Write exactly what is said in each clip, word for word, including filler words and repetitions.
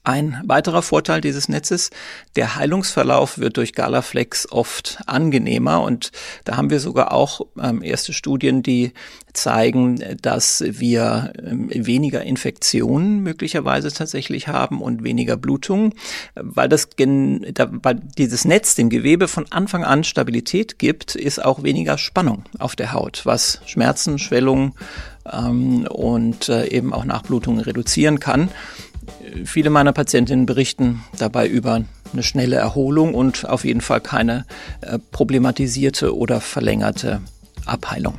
Ein weiterer Vorteil dieses Netzes, der Heilungsverlauf wird durch Galaflex oft angenehmer und da haben wir sogar auch ähm, erste Studien, die zeigen, dass wir ähm, weniger Infektionen möglicherweise tatsächlich haben und weniger Blutungen, weil das gen- da, weil dieses Netz dem Gewebe von Anfang an Stabilität gibt, ist auch weniger Spannung auf der Haut, was Schmerzen, Schwellungen ähm, und äh, eben auch Nachblutungen reduzieren kann. Viele meiner Patientinnen berichten dabei über eine schnelle Erholung und auf jeden Fall keine äh, problematisierte oder verlängerte Abheilung.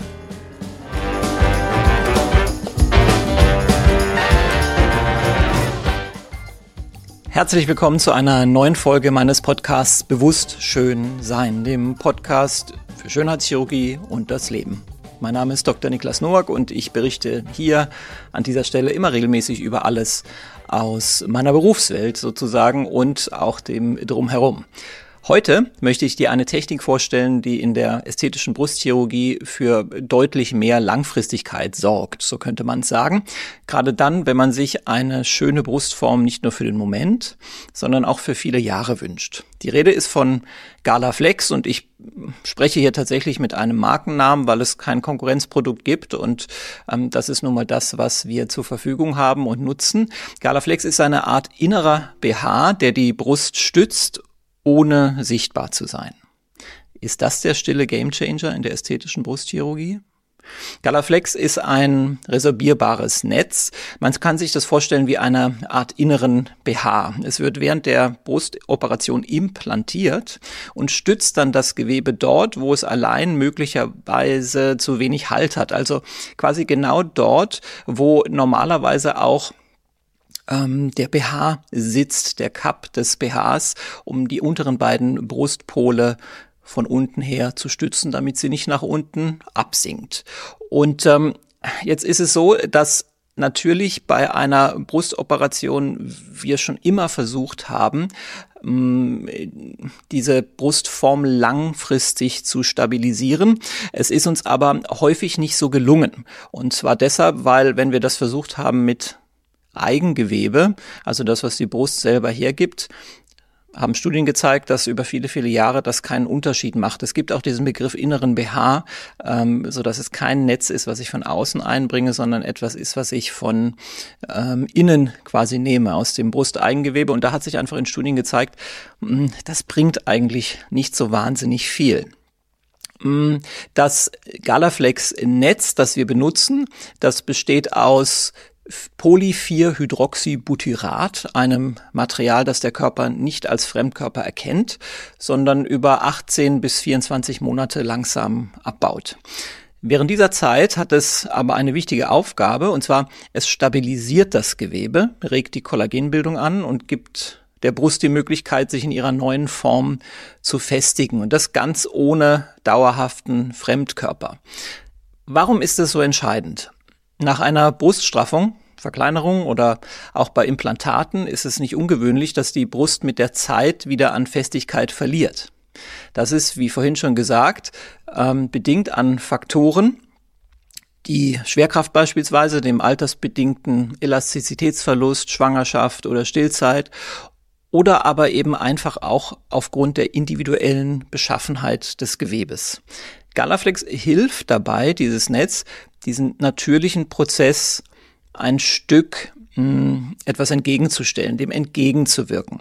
Herzlich willkommen zu einer neuen Folge meines Podcasts Bewusst Schön Sein, dem Podcast für Schönheitschirurgie und das Leben. Mein Name ist Doktor Niklas Nowak und ich berichte hier an dieser Stelle immer regelmäßig über alles aus meiner Berufswelt sozusagen und auch dem Drumherum. Heute möchte ich dir eine Technik vorstellen, die in der ästhetischen Brustchirurgie für deutlich mehr Langfristigkeit sorgt, so könnte man es sagen. Gerade dann, wenn man sich eine schöne Brustform nicht nur für den Moment, sondern auch für viele Jahre wünscht. Die Rede ist von Galaflex und ich spreche hier tatsächlich mit einem Markennamen, weil es kein Konkurrenzprodukt gibt und ähm, das ist nun mal das, was wir zur Verfügung haben und nutzen. Galaflex ist eine Art innerer B H, der die Brust stützt, ohne sichtbar zu sein. Ist das der stille Gamechanger in der ästhetischen Brustchirurgie? Galaflex ist ein resorbierbares Netz. Man kann sich das vorstellen wie eine Art inneren B H. Es wird während der Brustoperation implantiert und stützt dann das Gewebe dort, wo es allein möglicherweise zu wenig Halt hat. Also quasi genau dort, wo normalerweise auch Ähm, der B H sitzt, der Cup des B Hs, um die unteren beiden Brustpole von unten her zu stützen, damit sie nicht nach unten absinkt. Und ähm, jetzt ist es so, dass natürlich bei einer Brustoperation wir schon immer versucht haben, diese Brustform langfristig zu stabilisieren. Es ist uns aber häufig nicht so gelungen. Und zwar deshalb, weil wenn wir das versucht haben mit Eigengewebe, also das, was die Brust selber hergibt, haben Studien gezeigt, dass über viele, viele Jahre das keinen Unterschied macht. Es gibt auch diesen Begriff inneren B H, ähm, so dass es kein Netz ist, was ich von außen einbringe, sondern etwas ist, was ich von ähm, innen quasi nehme, aus dem Brusteigengewebe. Und da hat sich einfach in Studien gezeigt, mh, das bringt eigentlich nicht so wahnsinnig viel. Das Galaflex-Netz, das wir benutzen, das besteht aus poly vier Hydroxybutyrat, einem Material, das der Körper nicht als Fremdkörper erkennt, sondern über achtzehn bis vierundzwanzig Monate langsam abbaut. Während dieser Zeit hat es aber eine wichtige Aufgabe, und zwar es stabilisiert das Gewebe, regt die Kollagenbildung an und gibt der Brust die Möglichkeit, sich in ihrer neuen Form zu festigen, und das ganz ohne dauerhaften Fremdkörper. Warum ist es so entscheidend? Nach einer Bruststraffung, Verkleinerung oder auch bei Implantaten ist es nicht ungewöhnlich, dass die Brust mit der Zeit wieder an Festigkeit verliert. Das ist, wie vorhin schon gesagt, ähm, bedingt an Faktoren, die Schwerkraft beispielsweise, dem altersbedingten Elastizitätsverlust, Schwangerschaft oder Stillzeit, oder aber eben einfach auch aufgrund der individuellen Beschaffenheit des Gewebes. Galaflex hilft dabei, dieses Netz, diesen natürlichen Prozess ein Stück mh, etwas entgegenzustellen, dem entgegenzuwirken.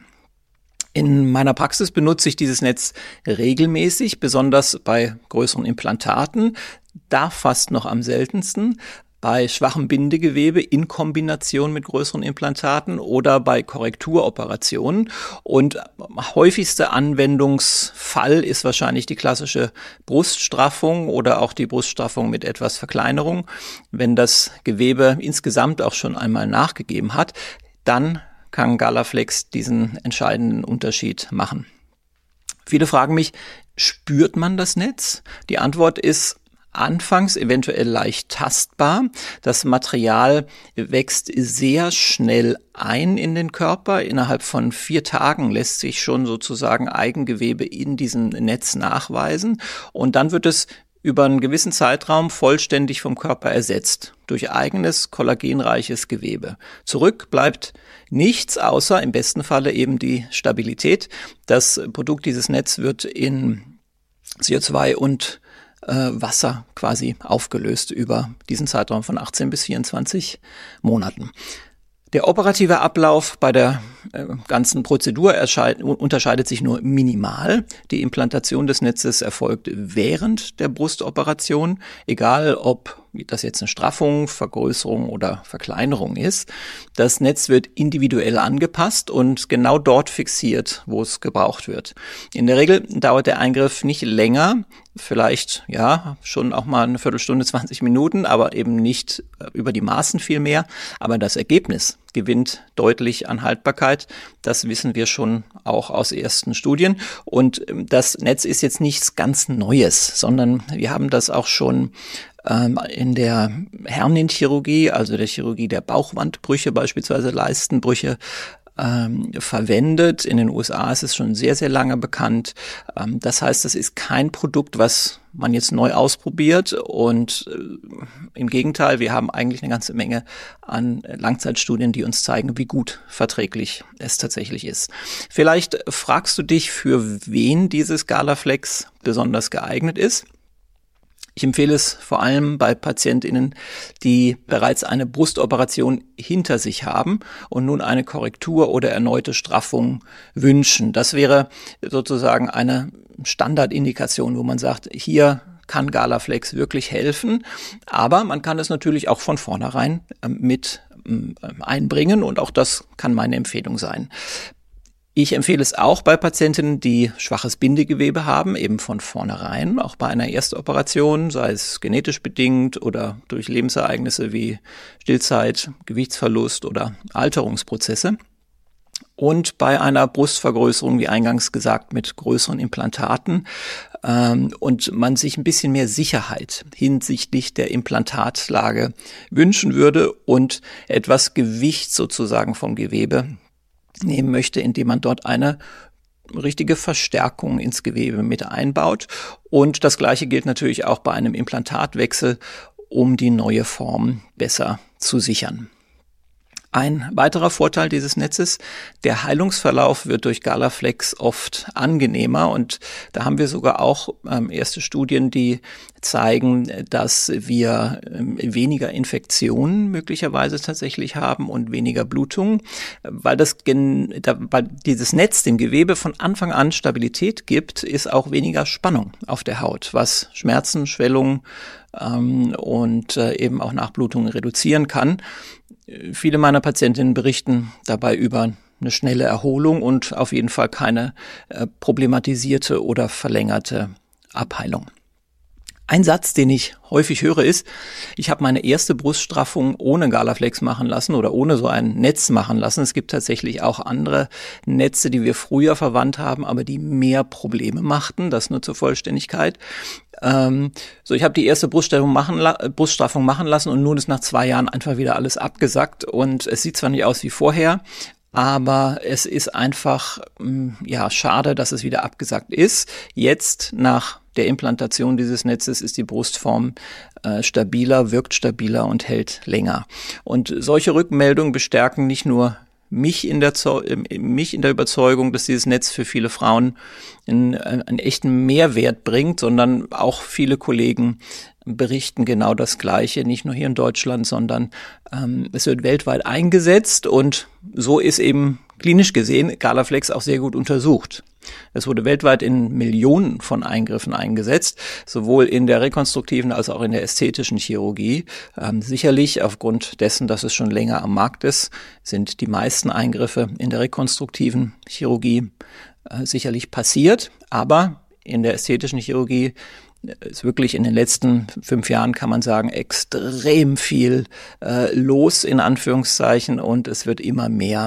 In meiner Praxis benutze ich dieses Netz regelmäßig, besonders bei größeren Implantaten, da fast noch am seltensten, bei schwachem Bindegewebe in Kombination mit größeren Implantaten oder bei Korrekturoperationen. Und häufigster Anwendungsfall ist wahrscheinlich die klassische Bruststraffung oder auch die Bruststraffung mit etwas Verkleinerung. Wenn das Gewebe insgesamt auch schon einmal nachgegeben hat, dann kann Galaflex diesen entscheidenden Unterschied machen. Viele fragen mich, spürt man das Netz? Die Antwort ist anfangs eventuell leicht tastbar. Das Material wächst sehr schnell ein in den Körper. Innerhalb von vier Tagen lässt sich schon sozusagen Eigengewebe in diesem Netz nachweisen. Und dann wird es über einen gewissen Zeitraum vollständig vom Körper ersetzt durch eigenes kollagenreiches Gewebe. Zurück bleibt nichts, außer im besten Falle eben die Stabilität. Das Produkt, dieses Netz, wird in C O zwei und äh, Wasser quasi aufgelöst über diesen Zeitraum von achtzehn bis vierundzwanzig Monaten. Der operative Ablauf bei der äh, ganzen Prozedur erscheid, unterscheidet sich nur minimal. Die Implantation des Netzes erfolgt während der Brustoperation, egal ob das jetzt eine Straffung, Vergrößerung oder Verkleinerung ist. Das Netz wird individuell angepasst und genau dort fixiert, wo es gebraucht wird. In der Regel dauert der Eingriff nicht länger, vielleicht ja schon auch mal eine Viertelstunde, zwanzig Minuten, aber eben nicht über die Maßen viel mehr. Aber das Ergebnis gewinnt deutlich an Haltbarkeit. Das wissen wir schon auch aus ersten Studien. Und das Netz ist jetzt nichts ganz Neues, sondern wir haben das auch schon in der Hernienchirurgie, also der Chirurgie der Bauchwandbrüche, beispielsweise Leistenbrüche, ähm, verwendet. In den U S A ist es schon sehr, sehr lange bekannt. Ähm, das heißt, das ist kein Produkt, was man jetzt neu ausprobiert, und äh, im Gegenteil, wir haben eigentlich eine ganze Menge an Langzeitstudien, die uns zeigen, wie gut verträglich es tatsächlich ist. Vielleicht fragst du dich, für wen dieses Galaflex besonders geeignet ist. Ich empfehle es vor allem bei PatientInnen, die bereits eine Brustoperation hinter sich haben und nun eine Korrektur oder erneute Straffung wünschen. Das wäre sozusagen eine Standardindikation, wo man sagt, hier kann Galaflex wirklich helfen, aber man kann es natürlich auch von vornherein mit einbringen, und auch das kann meine Empfehlung sein. Ich empfehle es auch bei Patientinnen, die schwaches Bindegewebe haben, eben von vornherein, auch bei einer Erstoperation, sei es genetisch bedingt oder durch Lebensereignisse wie Stillzeit, Gewichtsverlust oder Alterungsprozesse. Und bei einer Brustvergrößerung, wie eingangs gesagt, mit größeren Implantaten, ähm, und man sich ein bisschen mehr Sicherheit hinsichtlich der Implantatlage wünschen würde und etwas Gewicht sozusagen vom Gewebe nehmen möchte, indem man dort eine richtige Verstärkung ins Gewebe mit einbaut. Und das Gleiche gilt natürlich auch bei einem Implantatwechsel, um die neue Form besser zu sichern. Ein weiterer Vorteil dieses Netzes: der Heilungsverlauf wird durch Galaflex oft angenehmer, und da haben wir sogar auch ähm, erste Studien, die zeigen, dass wir ähm, weniger Infektionen möglicherweise tatsächlich haben und weniger Blutungen, weil das gen, da, weil dieses Netz dem Gewebe von Anfang an Stabilität gibt, ist auch weniger Spannung auf der Haut, was Schmerzen, Schwellungen ähm, und äh, eben auch Nachblutungen reduzieren kann. Viele meiner Patientinnen berichten dabei über eine schnelle Erholung und auf jeden Fall keine äh, problematisierte oder verlängerte Abheilung. Ein Satz, den ich häufig höre, ist: Ich habe meine erste Bruststraffung ohne Galaflex machen lassen oder ohne so ein Netz machen lassen. Es gibt tatsächlich auch andere Netze, die wir früher verwandt haben, aber die mehr Probleme machten. Das nur zur Vollständigkeit. Ähm, so, ich habe die erste Bruststraffung machen, Bruststraffung machen lassen und nun ist nach zwei Jahren einfach wieder alles abgesackt, und es sieht zwar nicht aus wie vorher, aber es ist einfach ja schade, dass es wieder abgesackt ist. Jetzt nach der Implantation dieses Netzes ist die Brustform äh, stabiler, wirkt stabiler und hält länger. Und solche Rückmeldungen bestärken nicht nur mich in der, mich in der Überzeugung, dass dieses Netz für viele Frauen einen, einen echten Mehrwert bringt, sondern auch viele Kollegen berichten genau das Gleiche, nicht nur hier in Deutschland, sondern ähm, es wird weltweit eingesetzt, und so ist eben klinisch gesehen Galaflex auch sehr gut untersucht. Es wurde weltweit in Millionen von Eingriffen eingesetzt, sowohl in der rekonstruktiven als auch in der ästhetischen Chirurgie. Ähm, sicherlich aufgrund dessen, dass es schon länger am Markt ist, sind die meisten Eingriffe in der rekonstruktiven Chirurgie äh, sicherlich passiert, aber in der ästhetischen Chirurgie ist wirklich in den letzten fünf Jahren, kann man sagen, extrem viel äh, los, in Anführungszeichen, und es wird immer mehr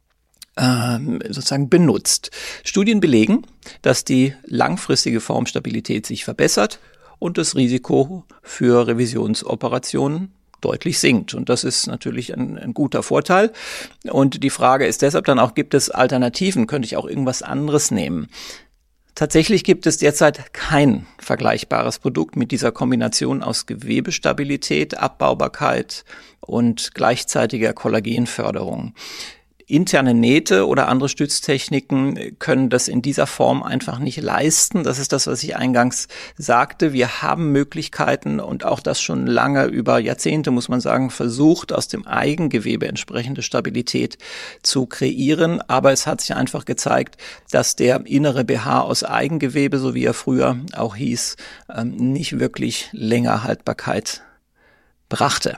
sozusagen benutzt. Studien belegen, dass die langfristige Formstabilität sich verbessert und das Risiko für Revisionsoperationen deutlich sinkt. Und das ist natürlich ein, ein guter Vorteil. Und die Frage ist deshalb dann auch, gibt es Alternativen? Könnte ich auch irgendwas anderes nehmen? Tatsächlich gibt es derzeit kein vergleichbares Produkt mit dieser Kombination aus Gewebestabilität, Abbaubarkeit und gleichzeitiger Kollagenförderung. Interne Nähte oder andere Stütztechniken können das in dieser Form einfach nicht leisten. Das ist das, was ich eingangs sagte. Wir haben Möglichkeiten und auch das schon lange über Jahrzehnte, muss man sagen, versucht, aus dem Eigengewebe entsprechende Stabilität zu kreieren. Aber es hat sich einfach gezeigt, dass der innere B H aus Eigengewebe, so wie er früher auch hieß, nicht wirklich länger Haltbarkeit brachte.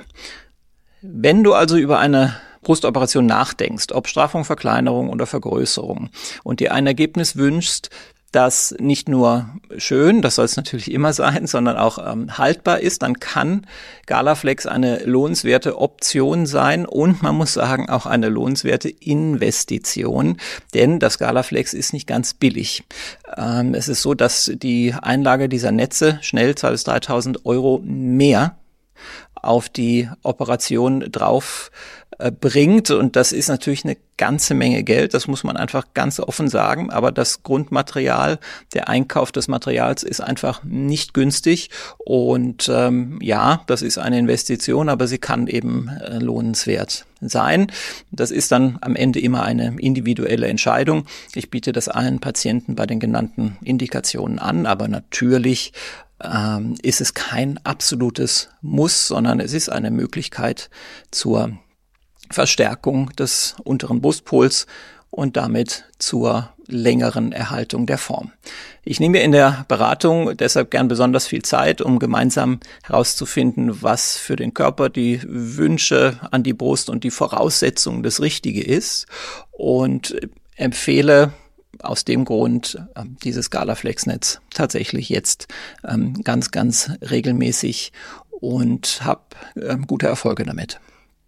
Wenn du also über eine Brustoperation nachdenkst, ob Straffung, Verkleinerung oder Vergrößerung, und dir ein Ergebnis wünschst, das nicht nur schön, das soll es natürlich immer sein, sondern auch ähm, haltbar ist, dann kann Galaflex eine lohnenswerte Option sein und man muss sagen auch eine lohnenswerte Investition, denn das Galaflex ist nicht ganz billig. Ähm, es ist so, dass die Einlage dieser Netze schnell zweitausend bis dreitausend Euro mehr auf die Operation drauf äh, bringt. Und das ist natürlich eine ganze Menge Geld. Das muss man einfach ganz offen sagen. Aber das Grundmaterial, der Einkauf des Materials ist einfach nicht günstig. Und ähm, ja, das ist eine Investition, aber sie kann eben äh, lohnenswert sein. Das ist dann am Ende immer eine individuelle Entscheidung. Ich biete das allen Patienten bei den genannten Indikationen an, aber natürlich ähm, ist es kein absolutes Muss, sondern es ist eine Möglichkeit zur Verstärkung des unteren Brustpols und damit zur längeren Erhaltung der Form. Ich nehme mir in der Beratung deshalb gern besonders viel Zeit, um gemeinsam herauszufinden, was für den Körper die Wünsche an die Brust und die Voraussetzungen das Richtige ist und empfehle aus dem Grund dieses Galaflex-Netz tatsächlich jetzt ähm, ganz, ganz regelmäßig und habe ähm, gute Erfolge damit.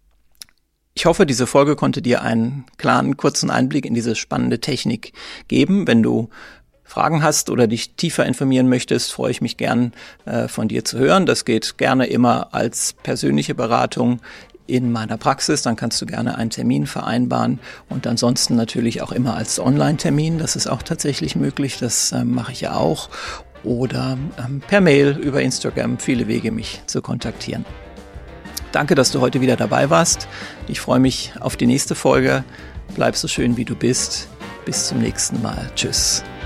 Ich hoffe, diese Folge konnte dir einen klaren, kurzen Einblick in diese spannende Technik geben. Wenn du Fragen hast oder dich tiefer informieren möchtest, freue ich mich gern äh, von dir zu hören. Das geht gerne immer als persönliche Beratung in meiner Praxis, dann kannst du gerne einen Termin vereinbaren und ansonsten natürlich auch immer als Online-Termin, das ist auch tatsächlich möglich, das äh, mache ich ja auch, oder ähm, per Mail über Instagram, viele Wege, mich zu kontaktieren. Danke, dass du heute wieder dabei warst. Ich freue mich auf die nächste Folge. Bleib so schön, wie du bist. Bis zum nächsten Mal. Tschüss.